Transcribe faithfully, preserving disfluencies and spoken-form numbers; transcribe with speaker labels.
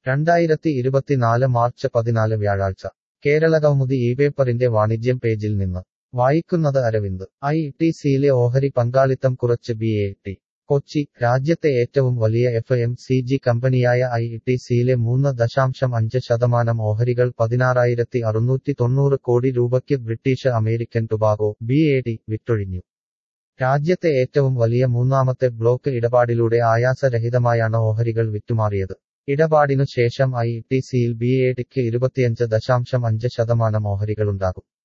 Speaker 1: രണ്ടായിരത്തി ഇരുപത്തിനാല് മാർച്ച് പതിനാല് വ്യാഴാഴ്ച കേരളകൗമുദി ഈ പേപ്പറിന്റെ വാണിജ്യം പേജിൽ നിന്ന് വായിക്കുന്നത് അരവിന്ദ്. ഐ ടി സിയിലെ ഓഹരി പങ്കാളിത്തം കുറച്ച് ബി എ ടി. കൊച്ചി, രാജ്യത്തെ ഏറ്റവും വലിയ എഫ് എം സി ജി കമ്പനിയായ ഐ ടി സിയിലെ മൂന്ന് ദശാംശം അഞ്ച് ശതമാനം ഓഹരികൾ പതിനാറായിരത്തി അറുന്നൂറ്റി തൊണ്ണൂറ് കോടി രൂപയ്ക്ക് British American tobacco B A T വിറ്റൊഴിഞ്ഞു. രാജ്യത്തെ ഏറ്റവും വലിയ മൂന്നാമത്തെ ബ്ലോക്ക് ഇടപാടിലൂടെ ആയാസരഹിതമായാണ് ഓഹരികൾ വിറ്റുമാറിയത്. ഇടപാടിനു ശേഷം ഐ ടി സിയിൽ ബി എ ടിക്ക് ഇരുപത്തിയഞ്ച് ദശാംശം അഞ്ച് ശതമാനം ഓഹരികളുണ്ടാകും.